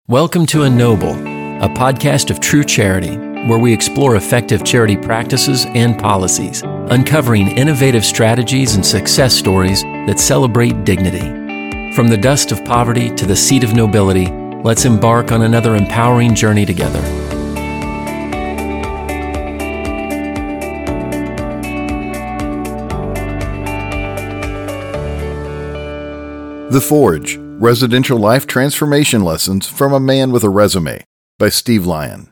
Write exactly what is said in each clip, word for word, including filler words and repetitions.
Welcome to Ennoble, a podcast of true charity, where we explore effective charity practices and policies, uncovering innovative strategies and success stories that celebrate dignity. From the dust of poverty to the seat of nobility, let's embark on another empowering journey together. The Forge, Residential Life Transformation Lessons from a Man with a Resume by Steve Lyon.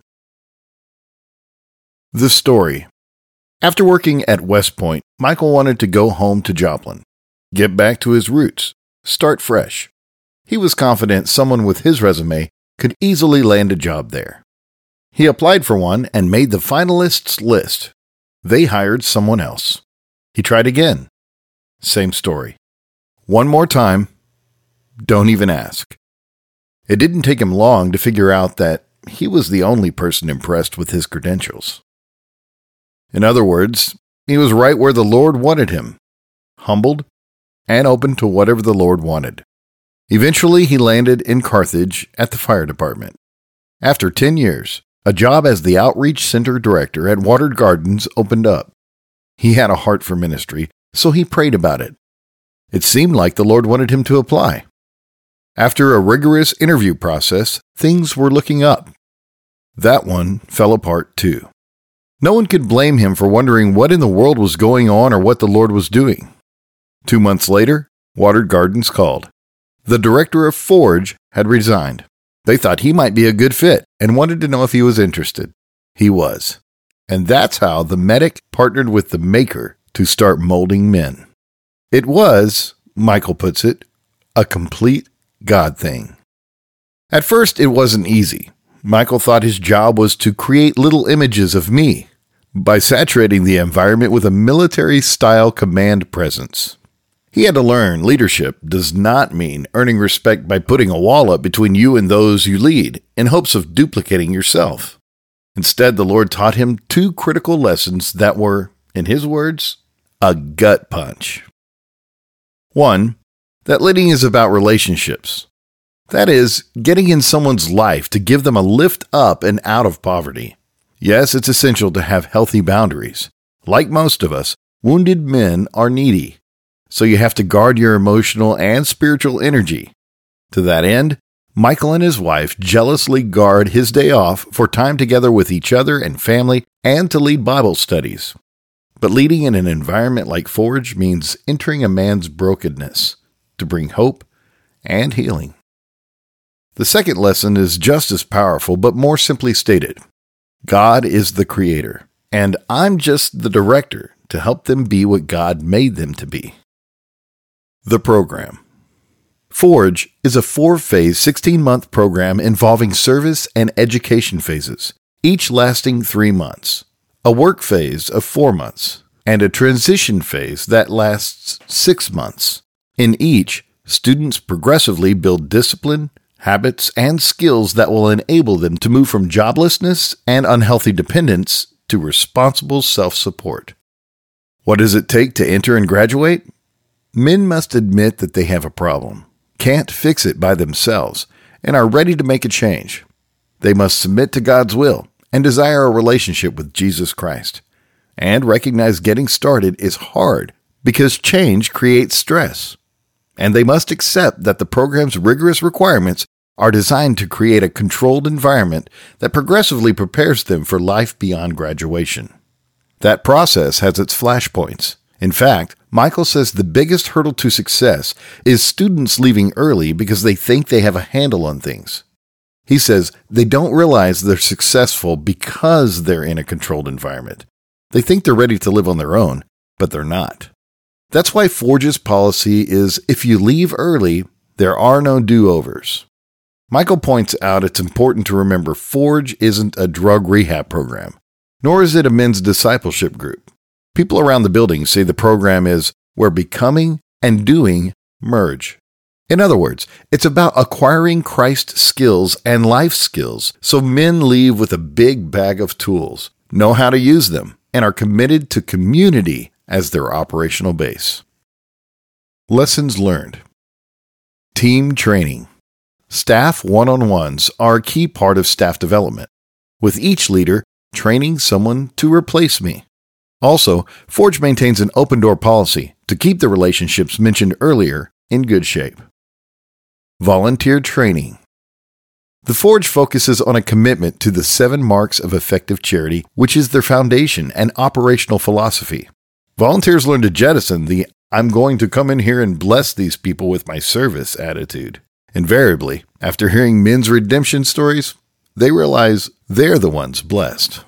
The story. After working at West Point, Michael wanted to go home to Joplin, get back to his roots, start fresh. He was confident someone with his resume could easily land a job there. He applied for one and made the finalists list. They hired someone else. He tried again. Same story. One more time. Don't even ask. It didn't take him long to figure out that he was the only person impressed with his credentials. In other words, he was right where the Lord wanted him, humbled and open to whatever the Lord wanted. Eventually, he landed in Carthage at the fire department. After ten years, a job as the outreach center director at Watered Gardens opened up. He had a heart for ministry, so he prayed about it. It seemed like the Lord wanted him to apply. After a rigorous interview process, things were looking up. That one fell apart too. No one could blame him for wondering what in the world was going on or what the Lord was doing. Two months later, Watered Gardens called. The director of Forge had resigned. They thought he might be a good fit and wanted to know if he was interested. He was. And that's how the medic partnered with the maker to start molding men. It was, Michael puts it, a complete God thing. At first, it wasn't easy. Michael thought his job was to create little images of me by saturating the environment with a military-style command presence. He had to learn leadership does not mean earning respect by putting a wall up between you and those you lead in hopes of duplicating yourself. Instead, the Lord taught him two critical lessons that were, in his words, a gut punch. One, that leading is about relationships. That is, getting in someone's life to give them a lift up and out of poverty. Yes, it's essential to have healthy boundaries. Like most of us, wounded men are needy, so you have to guard your emotional and spiritual energy. To that end, Michael and his wife jealously guard his day off for time together with each other and family and to lead Bible studies. But leading in an environment like Forge means entering a man's brokenness to bring hope and healing. The second lesson is just as powerful, but more simply stated. God is the creator, and I'm just the director to help them be what God made them to be. The program. Forge is a four-phase, sixteen-month program involving service and education phases, each lasting three months, a work phase of four months, and a transition phase that lasts six months. In each, students progressively build discipline, habits, and skills that will enable them to move from joblessness and unhealthy dependence to responsible self-support. What does it take to enter and graduate? Men must admit that they have a problem, can't fix it by themselves, and are ready to make a change. They must submit to God's will and desire a relationship with Jesus Christ, and recognize getting started is hard because change creates stress. And they must accept that the program's rigorous requirements are designed to create a controlled environment that progressively prepares them for life beyond graduation. That process has its flashpoints. In fact, Michael says the biggest hurdle to success is students leaving early because they think they have a handle on things. He says they don't realize they're successful because they're in a controlled environment. They think they're ready to live on their own, but they're not. That's why Forge's policy is if you leave early, there are no do-overs. Michael points out it's important to remember Forge isn't a drug rehab program, nor is it a men's discipleship group. People around the building say the program is where becoming and doing merge. In other words, it's about acquiring Christ skills and life skills so men leave with a big bag of tools, know how to use them, and are committed to community as their operational base. Lessons learned. Team training. Staff one-on-ones are a key part of staff development, with each leader training someone to replace me. Also, Forge maintains an open-door policy to keep the relationships mentioned earlier in good shape. Volunteer training. The Forge focuses on a commitment to the seven marks of effective charity, which is their foundation and operational philosophy. Volunteers learn to jettison the "I'm going to come in here and bless these people with my service" attitude. Invariably, after hearing men's redemption stories, they realize they're the ones blessed.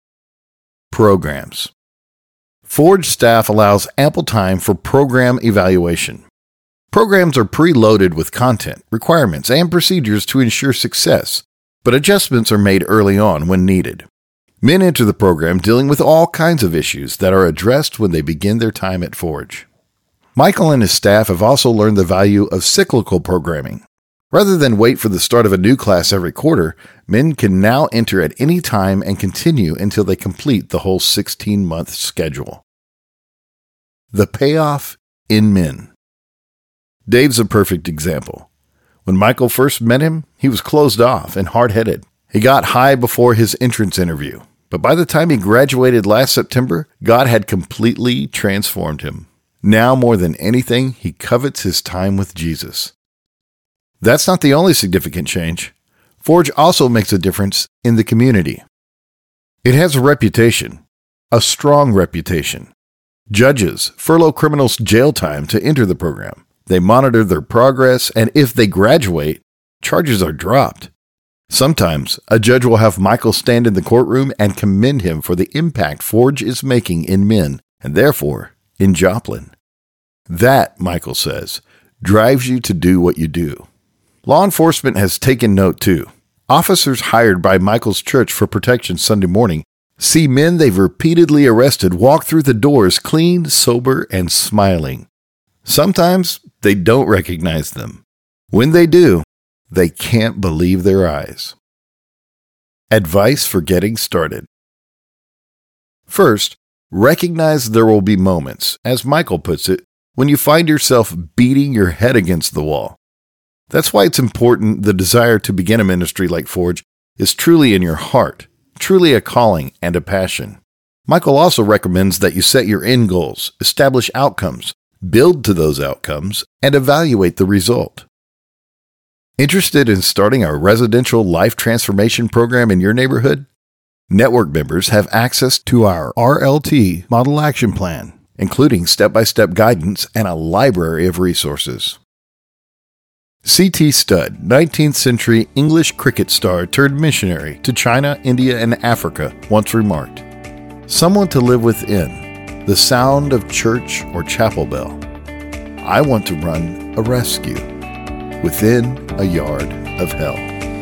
Programs. Forge staff allows ample time for program evaluation. Programs are preloaded with content, requirements, and procedures to ensure success, but adjustments are made early on when needed. Men enter the program dealing with all kinds of issues that are addressed when they begin their time at Forge. Michael and his staff have also learned the value of cyclical programming. Rather than wait for the start of a new class every quarter, men can now enter at any time and continue until they complete the whole sixteen-month schedule. The payoff in men. Dave's a perfect example. When Michael first met him, he was closed off and hard-headed. He got high before his entrance interview, but by the time he graduated last September, God had completely transformed him. Now more than anything, he covets his time with Jesus. That's not the only significant change. Forge also makes a difference in the community. It has a reputation, a strong reputation. Judges furlough criminals' jail time to enter the program. They monitor their progress, and if they graduate, charges are dropped. Sometimes, a judge will have Michael stand in the courtroom and commend him for the impact Forge is making in men, and therefore, in Joplin. That, Michael says, drives you to do what you do. Law enforcement has taken note too. Officers hired by Michael's church for protection Sunday morning see men they've repeatedly arrested walk through the doors clean, sober, and smiling. Sometimes they don't recognize them. When they do, they can't believe their eyes. Advice for getting started. First, recognize there will be moments, as Michael puts it, when you find yourself beating your head against the wall. That's why it's important the desire to begin a ministry like Forge is truly in your heart, truly a calling and a passion. Michael also recommends that you set your end goals, establish outcomes, build to those outcomes, and evaluate the result. Interested in starting a residential life transformation program in your neighborhood? Network members have access to our R L T Model Action Plan, including step-by-step guidance and a library of resources. C T Studd, nineteenth century English cricket star turned missionary to China, India, and Africa, once remarked, "Someone to live within, the sound of church or chapel bell. I want to run a rescue within a yard of hell."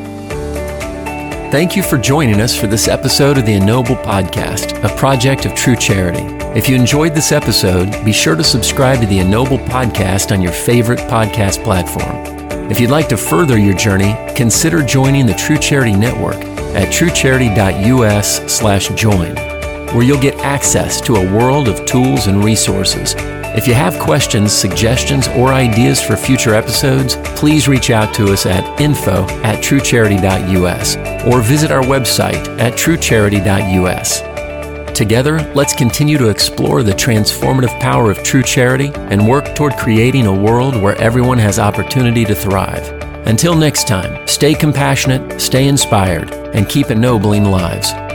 Thank you for joining us for this episode of the Ennoble Podcast, a project of True Charity. If you enjoyed this episode, be sure to subscribe to the Ennoble Podcast on your favorite podcast platform. If you'd like to further your journey, consider joining the True Charity Network at truecharity.us slash join, where you'll get access to a world of tools and resources. If you have questions, suggestions, or ideas for future episodes, please reach out to us at info at truecharity.us or visit our website at truecharity.us. Together, let's continue to explore the transformative power of true charity and work toward creating a world where everyone has opportunity to thrive. Until next time, stay compassionate, stay inspired, and keep ennobling lives.